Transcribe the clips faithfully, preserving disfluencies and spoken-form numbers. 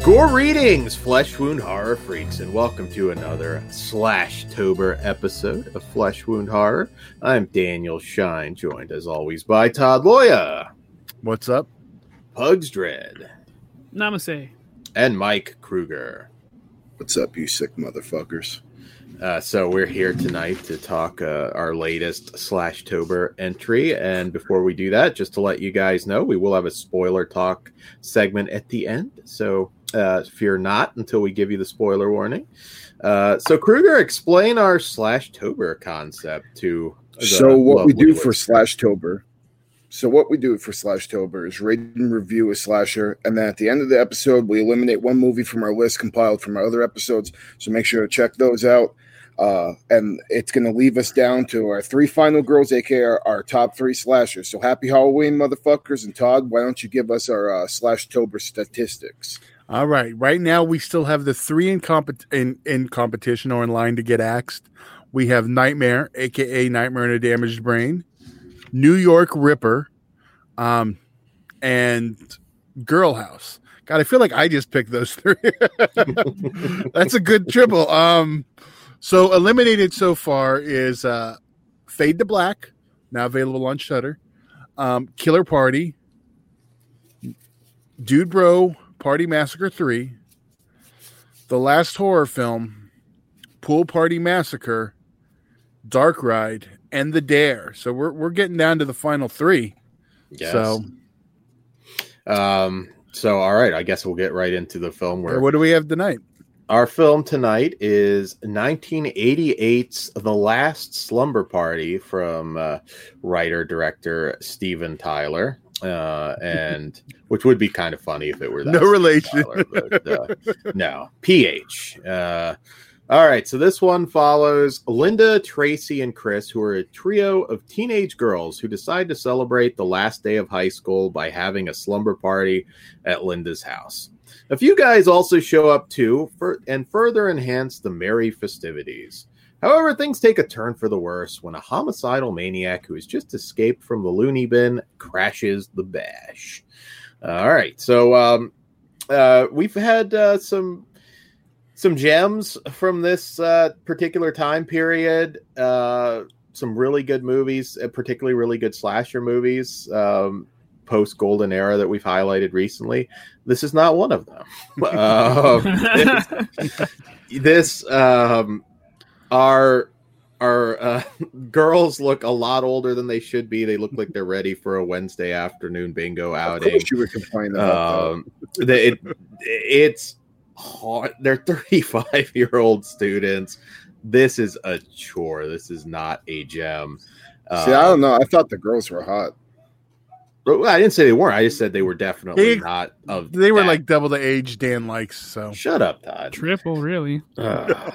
Gore readings, Flesh Wound Horror Freaks, and welcome to another Slash-tober episode of Flesh Wound Horror. I'm Daniel Shine, joined as always by Todd Loya. What's up? Pugs Dread. Namaste. And Mike Kruger. What's up, you sick motherfuckers? Uh, so we're here tonight to talk uh, our latest Slash-tober entry, and before we do that, just to let you guys know, we will have a spoiler talk segment at the end, so uh, fear not until we give you the spoiler warning. Uh, so Kruger, explain our Slash-tober concept to the So what we do listeners. for Slash-tober, so what we do for Slash-tober is rate and review a slasher, and then at the end of the episode, we eliminate one movie from our list compiled from our other episodes, so make sure to check those out. Uh, and it's going to leave us down to our three final girls, aka our, our top three slashers. So happy Halloween, motherfuckers. And Todd, why don't you give us our uh, Slash-tober statistics? All right. Right now, we still have the three in, comp- in, in competition or in line to get axed. We have Nightmare, a k a. Nightmare in a Damaged Brain, New York Ripper, um, and Girl House. God, I feel like I just picked those three. That's a good triple. Um, so eliminated so far is uh, Fade to Black, now available on Shudder, um, Killer Party, Dude Bro, Party Massacre three, The Last Horror Film, Pool Party Massacre, Dark Ride, and The Dare. So we're we're getting down to the final three. Yes. So, Um, so, all right, I guess we'll get right into the film. Where what do we have tonight? Our film tonight is nineteen eighty-eight's The Last Slumber Party from uh, writer-director Steven Tyler. Uh, and which would be kind of funny if it were that. No relation. Tyler, but, uh, no. P H. Uh, all right, so this one follows Linda, Tracy, and Chris, who are a trio of teenage girls who decide to celebrate the last day of high school by having a slumber party at Linda's house. A few guys also show up too for, and further enhance the merry festivities. However, things take a turn for the worse when a homicidal maniac who has just escaped from the loony bin crashes the bash. All right, so um, uh, we've had uh, some some gems from this uh, particular time period. Uh, some really good movies, uh, particularly really good slasher movies. Um, post golden era that we've highlighted recently. This is not one of them. um, this, this um, our our uh, girls look a lot older than they should be. They look like they're ready for a Wednesday afternoon bingo outing. Of course you were complaining about Um, the, it, it's hard. They're thirty-five year old students. This is a chore. This is not a gem. that. See, I don't know. I thought the girls were hot. Well, I didn't say they weren't. I just said they were definitely They- not of. They were that. like double the age Dan likes. So Shut up, Todd. Triple, really. Uh,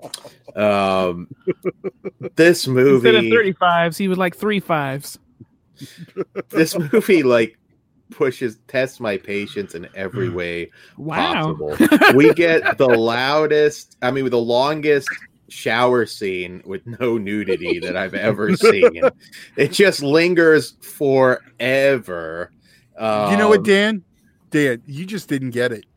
um, this Instead of movie, thirty-fives, he was like three fives. this movie, like pushes tests my patience in every way Wow. possible. We get the loudest. I mean, the longest shower scene with no nudity that I've ever seen. It just lingers forever. Um, you know what, Dan? Dan, you just didn't get it.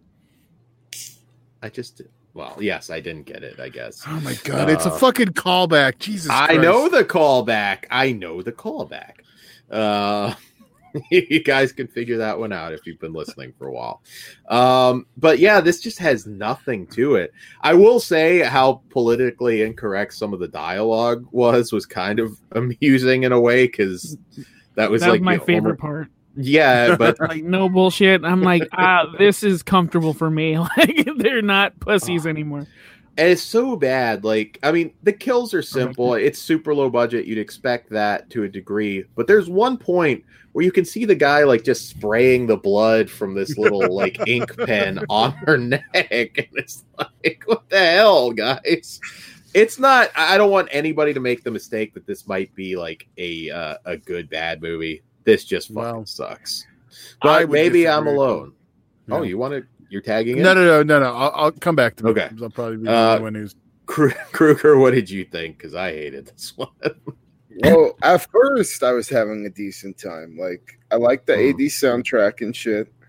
I just, well, yes, I didn't get it, I guess. Oh my god, it's a Uh, fucking callback. Jesus I Christ. know the callback. I know the callback. Uh, you guys can figure that one out if you've been listening for a while. Um, but yeah, this just has nothing to it. I will say how politically incorrect some of the dialogue was was kind of amusing in a way, because that was That like was my the favorite only- part. Yeah, but Like, no bullshit. I'm like, ah, this is comfortable for me. Like, they're not pussies anymore. And it's so bad. Like, I mean, the kills are simple. It's super low budget. You'd expect that to a degree. But there's one point where you can see the guy, like, just spraying the blood from this little, like, ink pen on her neck. And it's like, what the hell, guys? It's not, I don't want anybody to make the mistake that this might be, like, a uh, a good, bad movie. This just fucking Well, sucks. I But would maybe I'm disagree. alone. Yeah. Oh, you want to, you're tagging it? No, no, no, no, no. I'll, I'll come back to me. Okay. I'll probably be the Uh, only one who's. Kruger, what did you think? Because I hated this one. Well, at first I was having a decent time. Like, I like the eighties soundtrack and shit.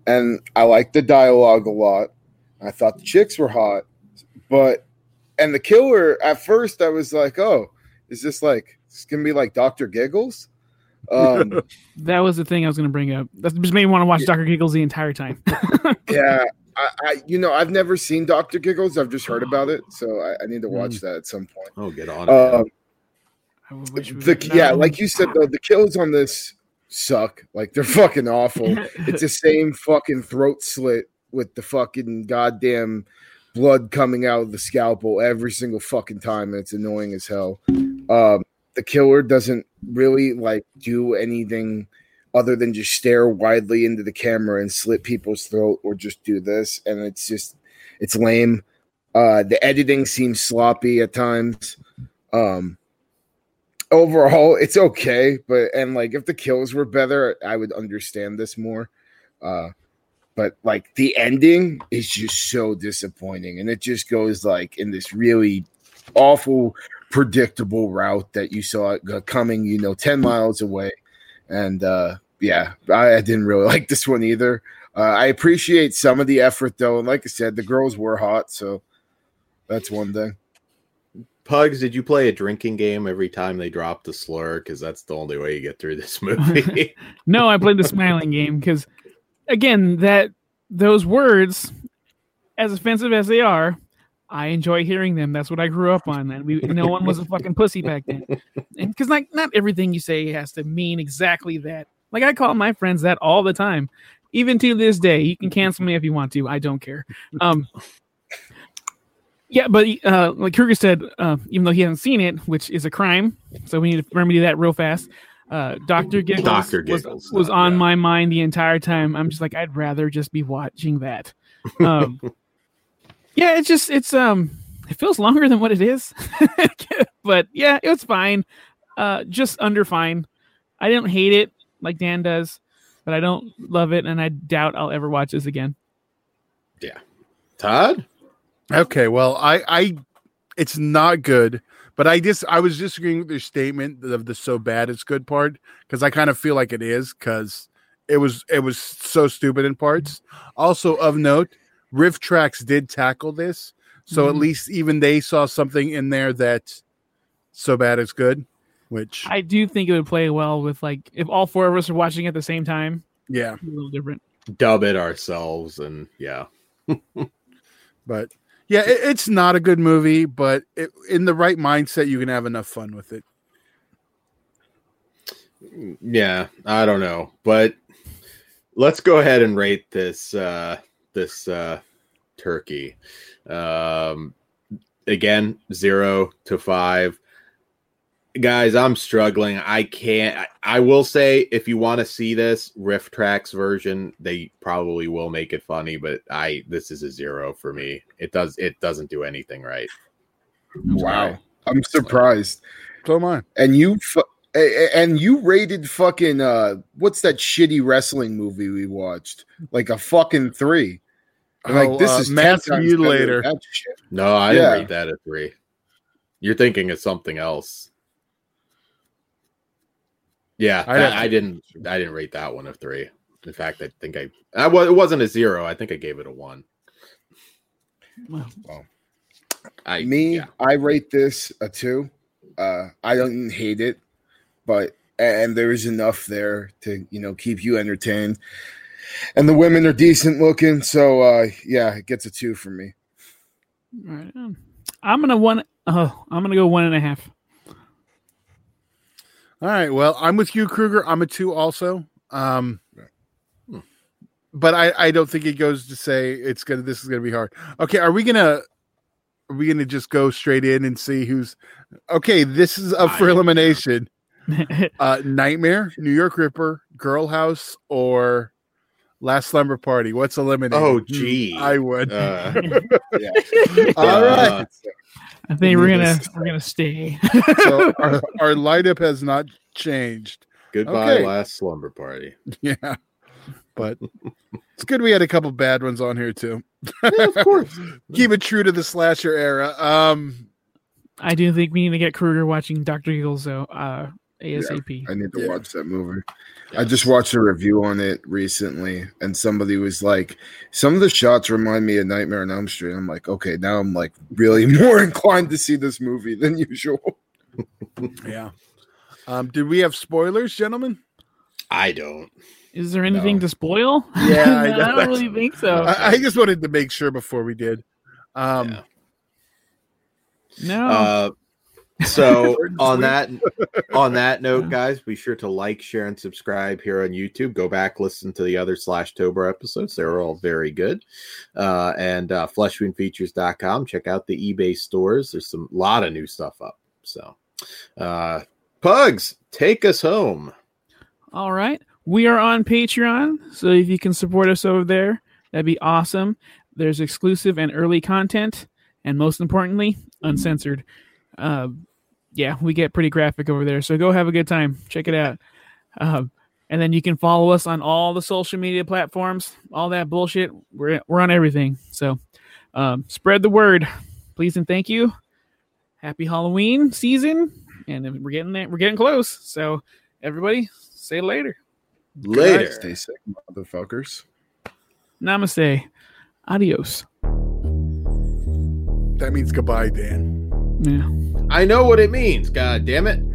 and I liked the dialogue a lot. I thought the chicks were hot, but and the killer at first I was like, oh, is this like it's gonna be like Doctor Giggles? Um, that was the thing I was going to bring up. That just made me want to watch yeah. Doctor Giggles the entire time. yeah, I, I, you know, I've never seen Doctor Giggles. I've just heard about it, so I, I need to watch mm. that at some point. Oh, get on um, it. The, yeah, like you said though, the kills on this suck. Like they're fucking awful. It's the same fucking throat slit with the fucking goddamn blood coming out of the scalpel every single fucking time. It's annoying as hell. Um, the killer doesn't really like do anything other than just stare widely into the camera and slit people's throat or just do this. And it's just, it's lame. Uh, the editing seems sloppy at times. Um, overall, it's okay. But, and like, if the kills were better, I would understand this more. Uh, but like the ending is just so disappointing. And it just goes like in this really awful, predictable route that you saw it coming, you know, ten miles away. And uh, yeah, I, I didn't really like this one either. Uh, I appreciate some of the effort though. And like I said, the girls were hot. So that's one thing. Pugs, did you play a drinking game every time they dropped the slur? Because that's the only way you get through this movie. No, I played the smiling game because, again, that those words, as offensive as they are, I enjoy hearing them. That's what I grew up on. And we, no one was a fucking pussy back then. And because like not everything you say has to mean exactly that. Like I call my friends that all the time, even to this day. You can cancel me if you want to. I don't care. Um, yeah, but uh, like Kruger said, uh, even though he hasn't seen it, which is a crime, so we need to remedy that real fast. Uh, Doctor Giggles, Doctor Giggles was, was uh, on yeah. my mind the entire time. I'm just like, I'd rather just be watching that. Um, yeah, it's just it's um it feels longer than what it is, but yeah, it was fine. Uh, just under fine. I didn't hate it like Dan does, but I don't love it, and I doubt I'll ever watch this again. Yeah, Todd. Okay, well, I, I, it's not good, but I just, I was disagreeing with your statement of the so bad it's good part because I kind of feel like it is because it was, it was so stupid in parts. Also of note, Riff Tracks did tackle this, so mm-hmm. at least even they saw something in there that so bad it's good. Which I do think it would play well with like if all four of us are watching at the same time. Yeah, a little different. Dub it ourselves, and yeah, but. Yeah, it, it's not a good movie, but it, in the right mindset, you can have enough fun with it. Yeah, I don't know, but let's go ahead and rate this uh, this uh, turkey. Um, again, zero to five. Guys, I'm struggling. I can't. I, I will say, if you want to see this Riff Tracks version, they probably will make it funny. But I, this is a zero for me. It does. It doesn't do anything right. Wow, I'm surprised. So am I. And you, and you rated fucking. Uh, what's that shitty wrestling movie we watched? Like a fucking three. Oh, like this uh, is Mass Mutilator. No, I didn't yeah. rate that a three. You're thinking of something else. Yeah, I, that, I didn't. I didn't rate that one a three. In fact, I think I. I well, it wasn't a zero. I think I gave it a one. Well, I me, yeah. I rate this a two. Uh, I don't hate it, but and there is enough there to you know keep you entertained, and the women are decent looking. So uh, yeah, it gets a two for me. All right, I'm gonna one. Oh, I'm gonna go one and a half. All right. Well, I'm with you, Kruger. I'm a two also. Um, but I, I don't think it goes to say it's gonna. This is gonna be hard. Okay. Are we gonna? Are we gonna just go straight in and see who's? Okay. This is up for elimination. uh, Nightmare, New York Ripper, Girl House, or Last Slumber Party. What's eliminated? Oh, gee. I would. Uh, yeah. All right. Uh, I think we're gonna we're gonna stay. So our, our lineup has not changed. Goodbye, okay. Last Slumber Party. Yeah, but it's good we had a couple bad ones on here too. Yeah, of course. Keep it true to the slasher era. Um, I do think we need to get Kruger watching Doctor Giggles. So uh, ASAP. Yeah, I need to Yeah. watch that movie. I just watched a review on it recently, and somebody was like, some of the shots remind me of Nightmare on Elm Street. I'm like, okay, now I'm like really more inclined to see this movie than usual. Yeah. Um, did we have spoilers, gentlemen? I don't. Is there anything No. to spoil? Yeah, I I, know. don't really think so. I, I just wanted to make sure before we did. Um, Yeah. no. Uh, so Short and on sweet. that on that note, guys, be sure to like, share, and subscribe here on YouTube. Go back, listen to the other Slash Tober episodes; they were all very good. Uh, and uh, flesh wound features dot com. Check out the eBay stores. There's some lot of new stuff up. So, uh, Pugs, take us home. All right. We are on Patreon, so if you can support us over there, that'd be awesome. There's exclusive and early content, and most importantly, uncensored. Uh, yeah, we get pretty graphic over there, so go have a good time. Check it out. Um, and then you can follow us on all the social media platforms, all that bullshit. We're we're on everything. So um, spread the word, please and thank you. Happy Halloween season, and we're getting there. We're getting close. So everybody, say later. Later. Stay safe, motherfuckers. Namaste. Adios. that means goodbye, Dan. Yeah. I know what it means. God damn it.